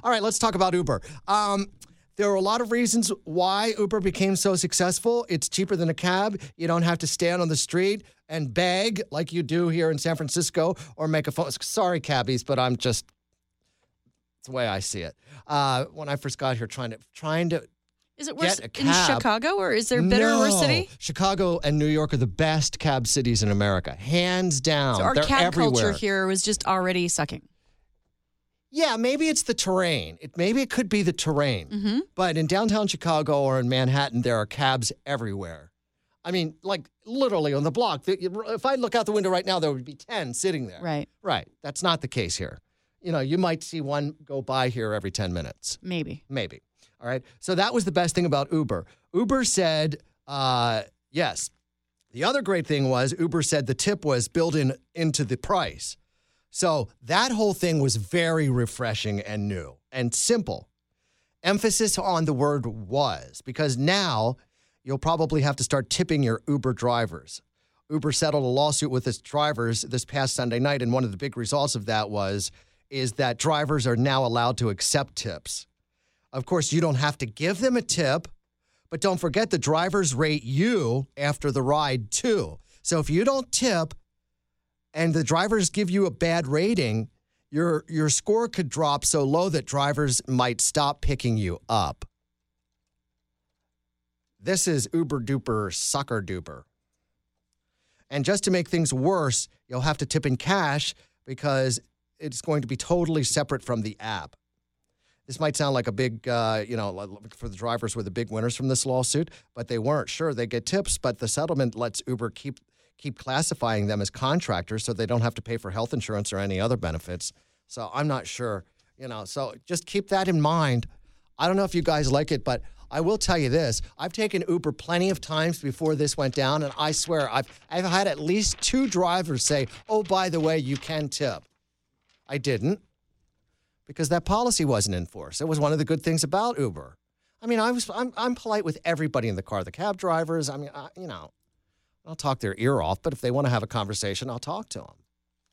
All right, let's talk about Uber. There are a lot of reasons why Uber became so successful. It's cheaper than a cab. You don't have to stand on the street and beg like you do here in San Francisco or make a phone. Sorry, cabbies, but it's the way I see it. When I first got here, trying to Is it worse get a in cab. Chicago, or is there better or worse city? Chicago and New York are the best cab cities in America, hands down. So our They're cab everywhere. culture here was just already sucking. Yeah, maybe it's the terrain. Maybe it could be the terrain. Mm-hmm. But in downtown Chicago or in Manhattan, there are cabs everywhere. I mean, like literally on the block. If I look out the window right now, there would be 10 sitting there. Right. Right. That's not the case here. You know, you might see one go by here every 10 minutes. Maybe. All right. So that was the best thing about Uber. Uber said, yes. The other great thing was Uber said the tip was built into the price. So that whole thing was very refreshing and new and simple. Emphasis on the word was, because now you'll probably have to start tipping your Uber drivers. Uber settled a lawsuit with its drivers this past Sunday night, and one of the big results of that is that drivers are now allowed to accept tips. Of course, you don't have to give them a tip, but don't forget the drivers rate you after the ride too. So if you don't tip and the drivers give you a bad rating, your score could drop so low that drivers might stop picking you up. This is Uber duper sucker duper. And just to make things worse, you'll have to tip in cash because it's going to be totally separate from the app. This might sound like a big, for the drivers were the big winners from this lawsuit, but they weren't. Sure, they get tips, but the settlement lets Uber keep classifying them as contractors so they don't have to pay for health insurance or any other benefits. So I'm not sure, so just keep that in mind. I don't know if you guys like it, but I will tell you this. I've taken Uber plenty of times before this went down, and I swear I've had at least 2 drivers say, oh, by the way, you can tip. I didn't because that policy wasn't enforced. It was one of the good things about Uber. I mean, I'm polite with everybody in the car, the cab drivers. I mean, I'll talk their ear off, but if they want to have a conversation, I'll talk to them.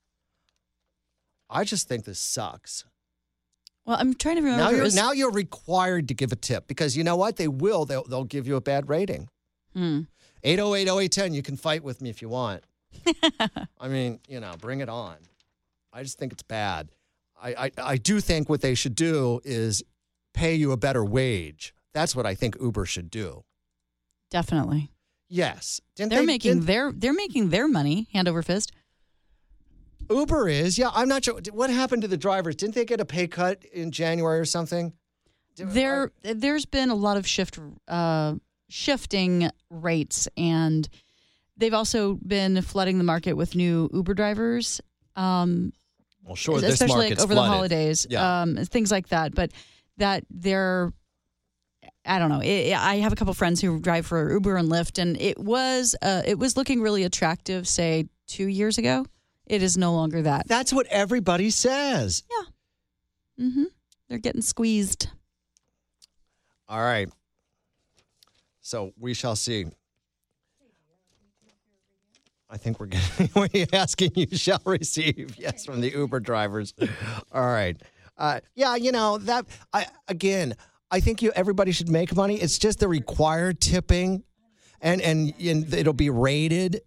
I just think this sucks. Well, I'm trying to remember. Now you're required to give a tip because you know what? They will. They'll give you a bad rating. 808-0810. You can fight with me if you want. I mean, bring it on. I just think it's bad. I do think what they should do is pay you a better wage. That's what I think Uber should do. Definitely. Yes. They're making their money hand over fist. Uber is. Yeah, I'm not sure. What happened to the drivers? Didn't they get a pay cut in January or something? There's been a lot of shifting rates, and they've also been flooding the market with new Uber drivers. Well, sure, this especially market's over flooded. the holidays, things like that. But that they're, I don't know. I have a couple friends who drive for Uber and Lyft, and it was looking really attractive, say 2 years ago. It is no longer that. That's what everybody says. Yeah. Mm-hmm. They're getting squeezed. All right. So we shall see. I think we're asking you shall receive. Yes, from the Uber drivers. All right. I think everybody should make money. It's just the required tipping and it'll be rated.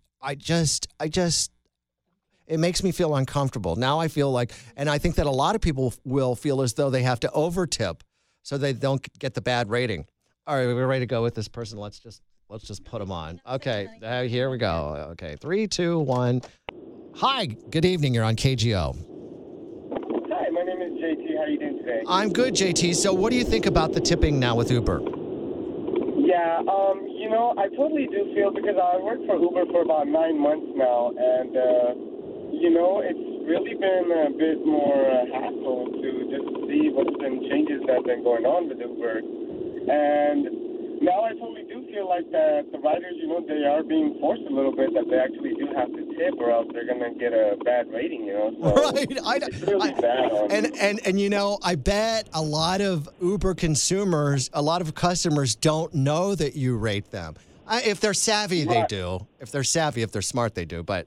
It makes me feel uncomfortable. Now I feel like, and I think that a lot of people will feel as though they have to over-tip so they don't get the bad rating. All right, we're ready to go with this person. Let's just put them on. Okay, here we go. Okay, 3, 2, 1. Hi, good evening. You're on KGO. Hi, my name is JT. How are you doing today? I'm good, JT. So what do you think about the tipping now with Uber? Yeah, I totally do feel, because I worked for Uber for about 9 months now, and it's really been a bit more hassle to just see what's been changes that have been going on with Uber. And now I totally do feel like that the riders, they are being forced a little bit that they actually do have to tip or else they're going to get a bad rating, So right. It's really bad. And I bet a lot of Uber consumers, a lot of customers don't know that you rate them. If they're savvy, they do. If they're savvy, if they're smart, they do. But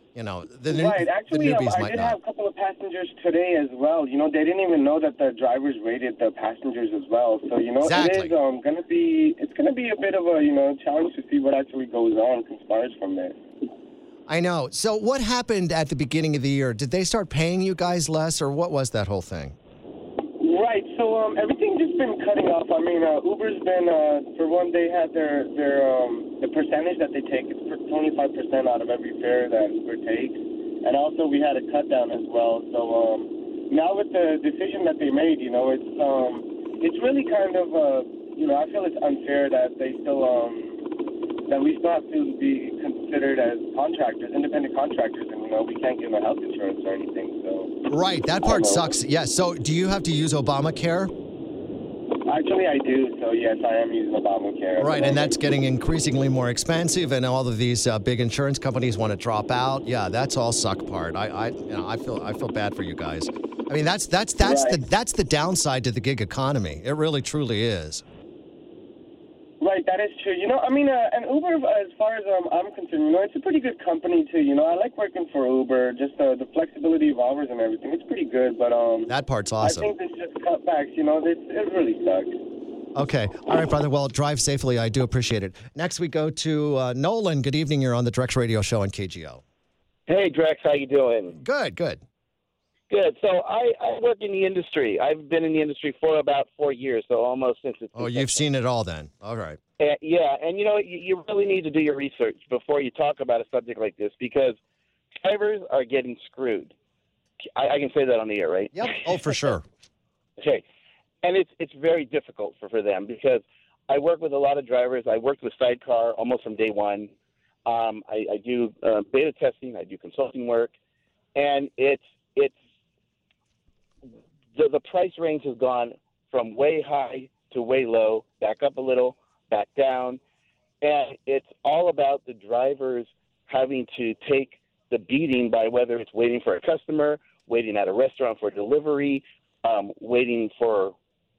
Right. Actually, the newbies I might did not. have a couple of passengers today as well. They didn't even know that the drivers rated the passengers as well. So, Exactly. it is gonna be a bit of a challenge to see what actually goes on, conspires from there. I know. So what happened at the beginning of the year? Did they start paying you guys less, or what was that whole thing? Right. So everything just been cutting off. I mean, Uber's been for one, they had their the percentage that they take. It's 25% out of every fare that Uber takes, and also we had a cut down as well. So now with the decision that they made, it's really kind of I feel it's unfair that they still that we still have to be considered as contractors, independent contractors, and we can't give them health insurance or anything. So Right, that part sucks. Yeah. So do you have to use Obamacare? actually, I do. So yes, I am using Obamacare. Right, and that's getting increasingly more expensive, and all of these big insurance companies want to drop out. Yeah, that's all suck part. I feel bad for you guys. I mean, that's the downside to the gig economy. It really truly is. Right, that is true. And Uber, as far as I'm concerned, it's a pretty good company too. I like working for Uber. Just the flexibility of hours and everything. It's pretty good, but that part's awesome. I think this just cutbacks. It really sucks. Okay, all right, brother. Well, drive safely. I do appreciate it. Next, we go to Nolan. Good evening. You're on the Drex Radio Show on KGO. Hey, Drex, how you doing? Good. Good. So I work in the industry. I've been in the industry for about 4 years, so almost since it's... Oh, you've seen it all then. All right. Yeah, and you really need to do your research before you talk about a subject like this, because drivers are getting screwed. I can say that on the air, right? Yep. Oh, for sure. Okay. And it's very difficult for them, because I work with a lot of drivers. I worked with Sidecar almost from day one. I do beta testing. I do consulting work. And it's the price range has gone from way high to way low, back up a little, back down. And it's all about the drivers having to take the beating by whether it's waiting for a customer, waiting at a restaurant for delivery, waiting for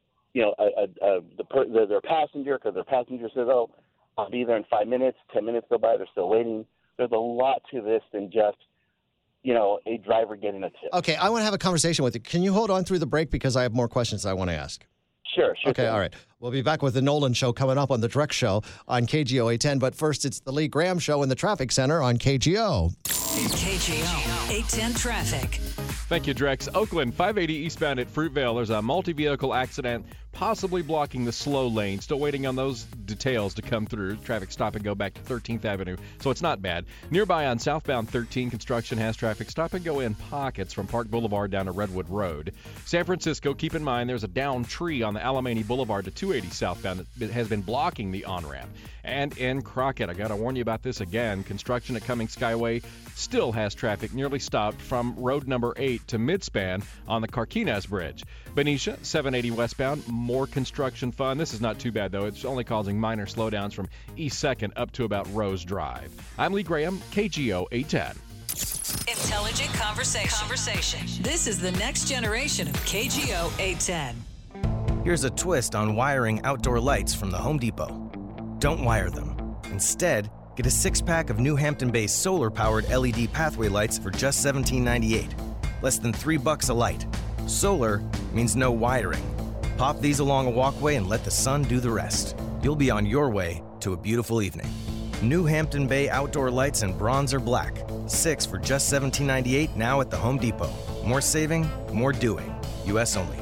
their passenger, because their passenger says, "Oh, I'll be there in 5 minutes." 10 minutes go by, they're still waiting. There's a lot to this than just a driver getting a tip. Okay, I want to have a conversation with you. Can you hold on through the break, because I have more questions I want to ask? Sure. Okay, all right. We'll be back with the Nolan Show coming up on the Drex Show on KGO 810. But first, it's the Lee Graham Show in the Traffic Center on KGO. KGO 810 Traffic. Thank you, Drex. Oakland, 580 eastbound at Fruitvale. There's a multi-vehicle accident, possibly blocking the slow lane. Still waiting on those details to come through. Traffic stop and go back to 13th Avenue, so it's not bad. Nearby on southbound 13, construction has traffic stop and go in pockets from Park Boulevard down to Redwood Road. San Francisco, keep in mind there's a downed tree on the Alamany Boulevard to 280 southbound that has been blocking the on-ramp. And in Crockett, I got to warn you about this again. Construction at Cummings Skyway still has traffic nearly stopped from road number 8 to Midspan on the Carquinez Bridge. Benicia, 780 westbound, more construction fun. This is not too bad, though. It's only causing minor slowdowns from East 2nd up to about Rose Drive. I'm Lee Graham, KGO 810. Intelligent conversation. This is the next generation of KGO 810. Here's a twist on wiring outdoor lights from the Home Depot. Don't wire them. Instead, get a 6-pack of New Hampton-based solar-powered LED pathway lights for just $17.98. Less than $3 a light. Solar means no wiring. Pop these along a walkway and let the sun do the rest. You'll be on your way to a beautiful evening. New Hampton Bay outdoor lights in bronze or black. 6 for just $17.98 now at the Home Depot. More saving, more doing. U.S. only.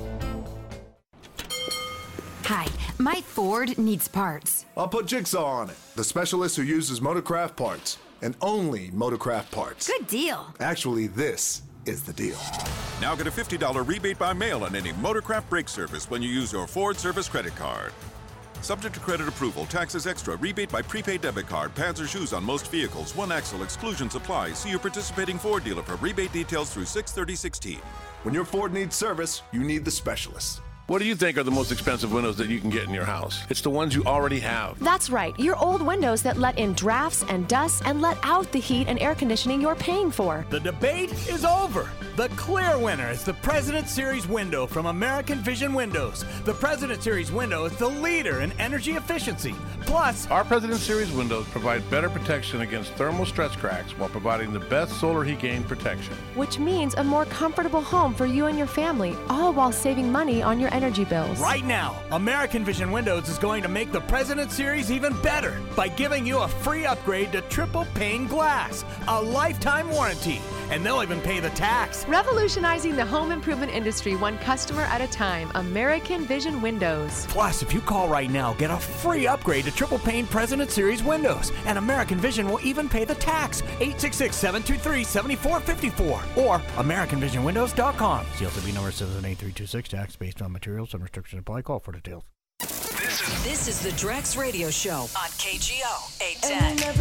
Hi, my Ford needs parts. I'll put Jigsaw on it, the specialist who uses Motorcraft parts, and only Motorcraft parts. Good deal. Actually, this is the deal. Now get a $50 rebate by mail on any Motorcraft brake service when you use your Ford Service credit card. Subject to credit approval, taxes extra, rebate by prepaid debit card, pads or shoes on most vehicles, one axle, exclusions apply. See your participating Ford dealer for rebate details through 6/30/16. When your Ford needs service, you need the specialist. What do you think are the most expensive windows that you can get in your house? It's the ones you already have. That's right. Your old windows that let in drafts and dust and let out the heat and air conditioning you're paying for. The debate is over. The clear winner is the President Series window from American Vision Windows. The President Series window is the leader in energy efficiency. Plus, our President Series windows provide better protection against thermal stress cracks while providing the best solar heat gain protection. Which means a more comfortable home for you and your family, all while saving money on your energy bills. Right now, American Vision Windows is going to make the President Series even better by giving you a free upgrade to triple pane glass, a lifetime warranty, and they'll even pay the tax. Revolutionizing the home improvement industry one customer at a time. American Vision Windows. Plus, if you call right now, get a free upgrade to triple pane President Series windows, and American Vision will even pay the tax. 866-723-7454 or AmericanVisionWindows.com. CLTV number 78326. Tax based on materials and restrictions apply. Call for details. This is the Drex Radio Show on KGO 810.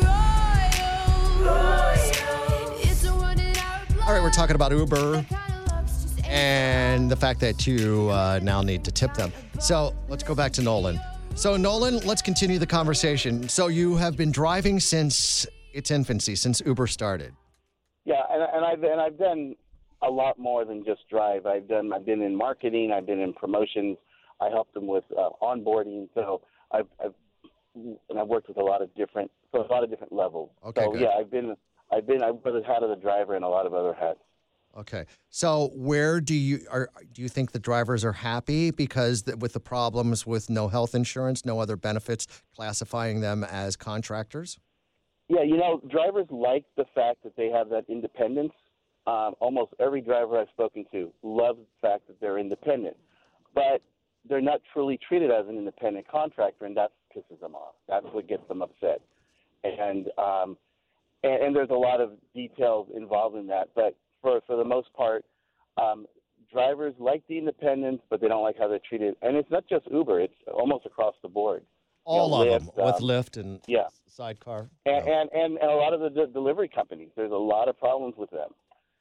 All right, we're talking about Uber and the fact that you now need to tip them. So let's go back to Nolan. So Nolan, let's continue the conversation. So you have been driving since its infancy, since Uber started. Yeah, and I've done a lot more than just drive. I've been in marketing. I've been in promotions. I helped them with onboarding. So I've worked with a lot of different levels. Okay, so good. Yeah, I've wear the hat of the driver and a lot of other hats. Okay. So where do you think the drivers are happy because with the problems with no health insurance, no other benefits, classifying them as contractors? Yeah, drivers like the fact that they have that independence. Almost every driver I've spoken to loves the fact that they're independent, but they're not truly treated as an independent contractor, and that pisses them off. That's what gets them upset. And there's a lot of details involved in that, but for the most part, drivers like the independence, but they don't like how they're treated. And it's not just Uber; it's almost across the board. All of them, with Lyft and yeah, Sidecar, and a lot of the delivery companies. There's a lot of problems with them.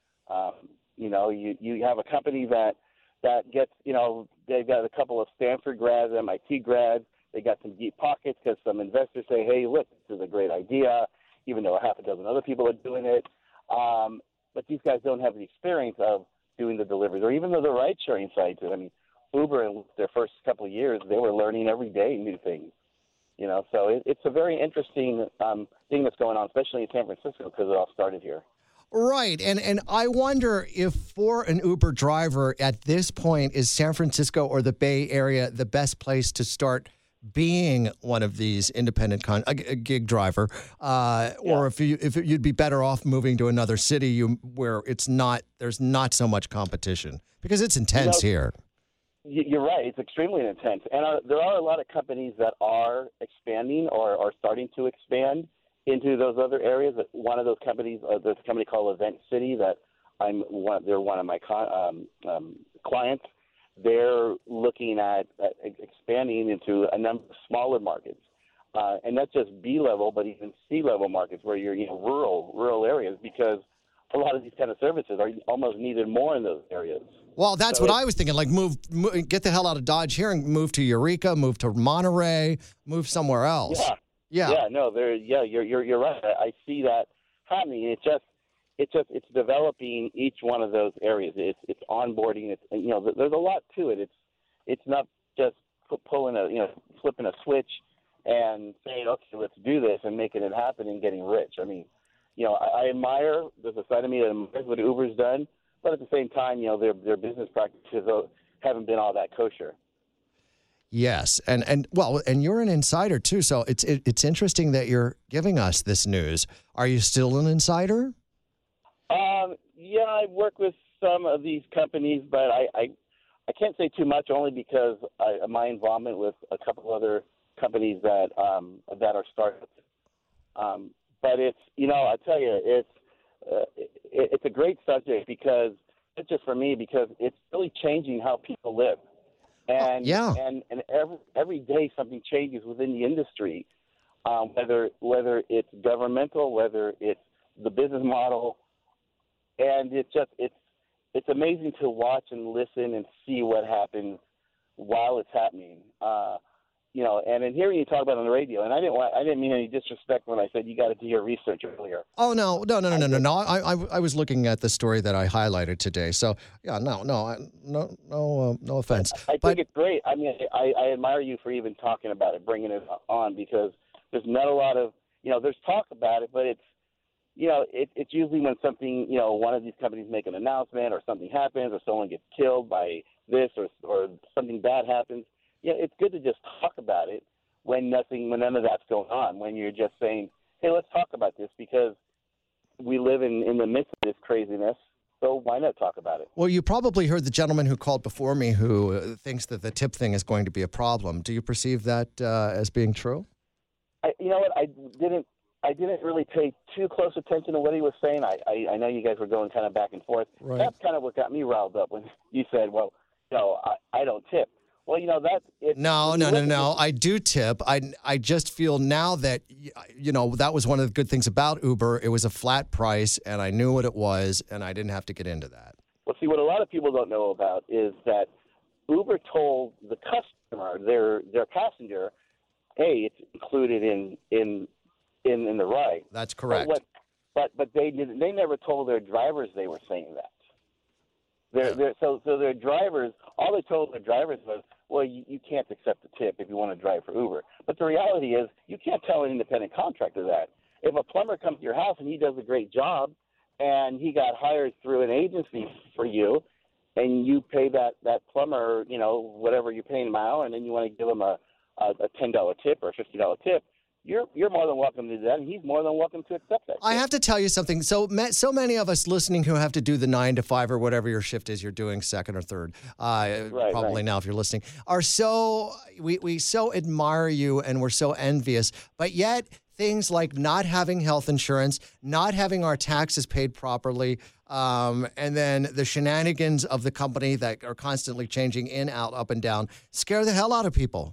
You have a company that gets, they've got a couple of Stanford grads, MIT grads. They got some deep pockets because some investors say, hey, look, this is a great idea, even though a half a dozen other people are doing it. But these guys don't have the experience of doing the deliveries or even the ride-sharing sites. I mean, Uber in their first couple of years, they were learning every day new things. So it's a very interesting thing that's going on, especially in San Francisco because it all started here. Right. And I wonder if for an Uber driver at this point, is San Francisco or the Bay Area the best place to start being one of these independent a gig driver, or if you'd be better off moving to another city where there's not so much competition because it's intense here. You're right. It's extremely intense. And there are a lot of companies that are expanding or are starting to expand into those other areas. One of those companies, there's a company called Event City that they're one of my clients. They're looking at expanding into a number of smaller markets. And not just B-level, but even C-level markets where you're rural areas, because a lot of these kind of services are almost needed more in those areas. Well, that's what I was thinking. Like, get the hell out of Dodge here and move to Eureka, move to Monterey, move somewhere else. Yeah. You're right. I see that happening. It's developing each one of those areas. It's onboarding. There's a lot to it. It's not just flipping a switch and saying, okay, let's do this and making it happen and getting rich. I mean, I admire, there's a side of me that admires what Uber's done, but at the same time, their business practices haven't been all that kosher. Yes, and you're an insider too, so it's interesting that you're giving us this news. Are you still an insider? Yeah, I work with some of these companies, but I can't say too much, only because my involvement with a couple other companies that are startups. But it's, I tell you, it's a great subject because it's just for me, because it's really changing how people live. And and every day something changes within the industry, whether it's governmental, whether it's the business model, and it's amazing to watch and listen and see what happens while it's happening. and in hearing you talk about it on the radio, and I didn't mean any disrespect when I said you got to do your research earlier. Oh, no. I was looking at the story that I highlighted today. So, yeah, no offense. I think it's great. I mean, I admire you for even talking about it, bringing it on, because there's not a lot of, there's talk about it, but it's, it's usually when something, one of these companies make an announcement or something happens or someone gets killed by this or something bad happens. It's good to just talk about it when none of that's going on, when you're just saying, hey, let's talk about this because we live in the midst of this craziness. So why not talk about it? Well, you probably heard the gentleman who called before me who thinks that the tip thing is going to be a problem. Do you perceive that as being true? You know what? I didn't really pay too close attention to what he was saying. I know you guys were going kind of back and forth. Right. That's kind of what got me riled up when you said, well, I don't tip. Well, that's it. No. I do tip. I just feel now that, that was one of the good things about Uber. It was a flat price, and I knew what it was, and I didn't have to get into that. Well, see, what a lot of people don't know about is that Uber told the customer, their passenger, hey, it's included in the ride. That's correct. But they never told their drivers they were saying that. So their drivers, all they told their drivers was, well, you can't accept a tip if you want to drive for Uber. But the reality is you can't tell an independent contractor that. If a plumber comes to your house and he does a great job and he got hired through an agency for you and you pay that plumber, whatever you're paying him an hour, and then you want to give him a $10 tip or a $50 tip, you're more than welcome to do that, and he's more than welcome to accept that. I have to tell you something. So many of us listening who have to do the 9 to 5 or whatever your shift is, you're doing second or third, probably now if you're listening, are we so admire you and we're so envious, but yet things like not having health insurance, not having our taxes paid properly, and then the shenanigans of the company that are constantly changing in, out, up, and down scare the hell out of people.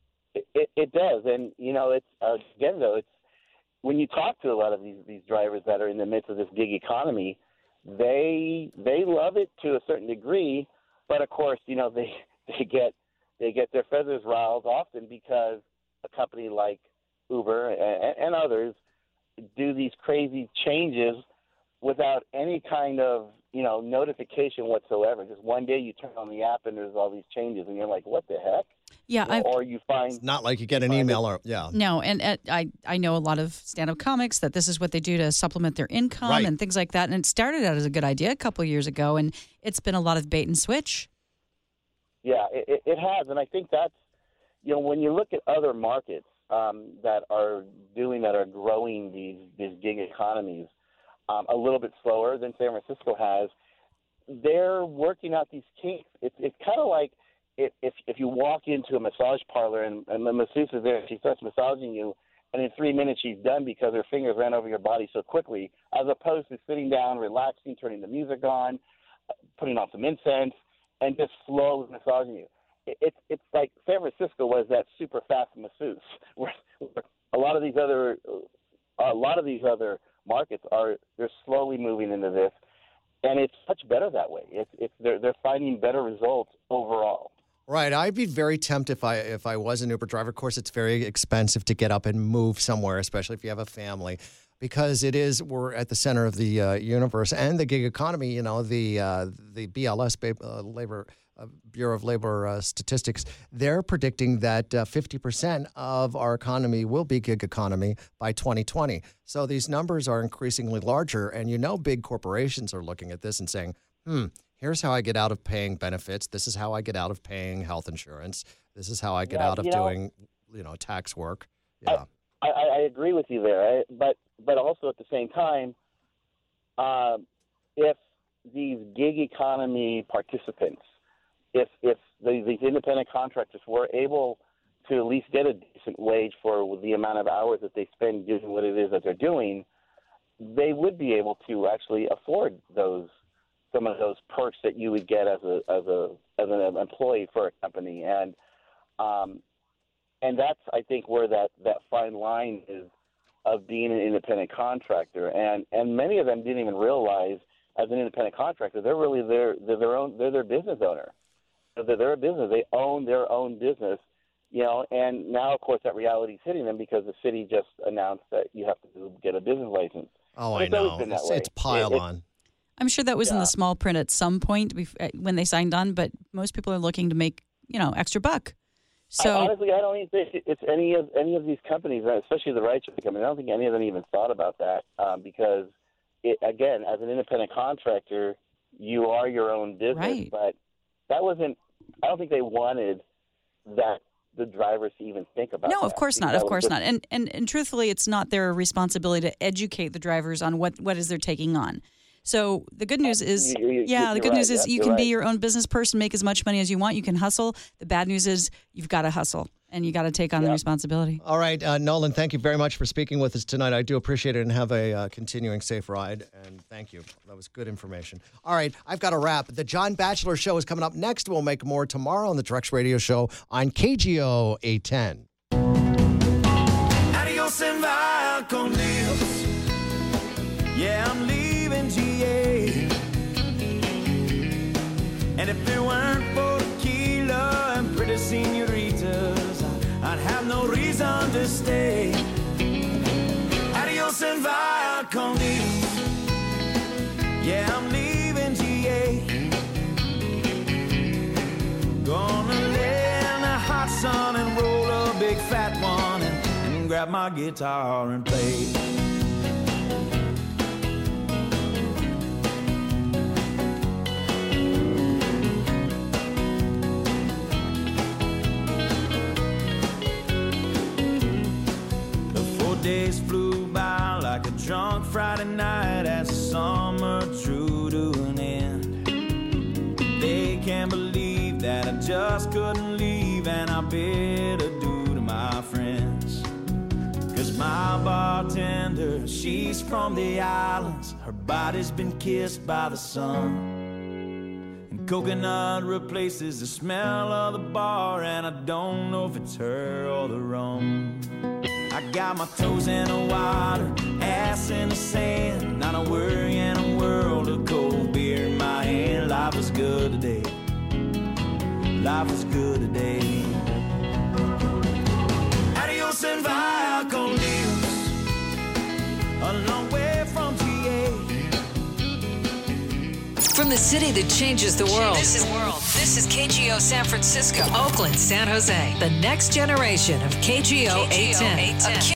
It does, and it's again though, it's when you talk to a lot of these drivers that are in the midst of this gig economy, they love it to a certain degree, but of course they get their feathers riled often because a company like Uber and others do these crazy changes without any kind of notification whatsoever. Just one day you turn on the app and there's all these changes, and you're like, what the heck? Yeah, or you find it's not like you get an email or No, and I know a lot of stand-up comics that this is what they do to supplement their income right. and things like that. And it started out as a good idea a couple of years ago, and it's been a lot of bait and switch. Yeah, it has, and I think that's when you look at other markets that are growing these gig economies a little bit slower than San Francisco has, they're working out these kinks. It's kind of like if you walk into a massage parlor and the masseuse is there, she starts massaging you, and in 3 minutes she's done because her fingers ran over your body so quickly, as opposed to sitting down, relaxing, turning the music on, putting on some incense, and just slowly massaging you. It's like San Francisco was that super fast masseuse, where a lot of these other markets they're slowly moving into this, and it's much better that way. They're finding better results overall. Right. I'd be very tempted if I was an Uber driver. Of course, it's very expensive to get up and move somewhere, especially if you have a family, because we're at the center of the universe and the gig economy. The BLS, Bureau of Labor Statistics, they're predicting that 50% of our economy will be gig economy by 2020. So these numbers are increasingly larger, and big corporations are looking at this and saying, here's how I get out of paying benefits. This is how I get out of paying health insurance. This is how I get out of doing, tax work. Yeah, I agree with you there, but also at the same time, if these gig economy participants, if these independent contractors were able to at least get a decent wage for the amount of hours that they spend doing what it is that they're doing, they would be able to actually afford some of those perks that you would get as an employee for a company, and that's, I think, where that fine line is of being an independent contractor, and many of them didn't even realize as an independent contractor they're really their business owner. They're a business. They own their own business, And now, of course, that reality is hitting them because the city just announced that you have to get a business license. Oh, I know. It's pile on. I'm sure that was in the small print at some point when they signed on, but most people are looking to make, extra buck. So honestly, I don't even think it's any of these companies, especially the rideshare companies. I don't think any of them even thought about that because, again, as an independent contractor, you are your own business. Right. But that wasn't. I don't think they wanted that the drivers to even think about. No, of course not. Of course not. And truthfully, it's not their responsibility to educate the drivers on what is they're taking on. So the good news is, the good news is you can be your own business person, make as much money as you want. You can hustle. The bad news is you've got to hustle and you got to take on the responsibility. All right, Nolan, thank you very much for speaking with us tonight. I do appreciate it, and have a continuing safe ride. And thank you. That was good information. All right, I've got a wrap. The John Batchelor Show is coming up next. We'll make more tomorrow on the Drex Radio Show on KGO 810. Adios and via con Dios. Yeah, I'm leaving GA. And if it weren't for tequila and pretty senoritas, I'd have no reason to stay. Adios and via con Dios. Yeah, I'm leaving GA. Gonna lay in the hot sun and roll a big fat one and grab my guitar and play. Days flew by like a drunk Friday night as summer drew to an end. They can't believe that I just couldn't leave, and I bid adieu to my friends. 'Cause my bartender, she's from the islands. Her body's been kissed by the sun, and coconut replaces the smell of the bar, and I don't know if it's her or the rum. I got my toes in the water, ass in the sand, not a worry in a world of cold beer in my hand. Life is good today. Life is good today. Adios and via con Dios. A long way from GA. From the city that changes the world. This is KGO San Francisco, Oakland, San Jose. The next generation of KGO 810.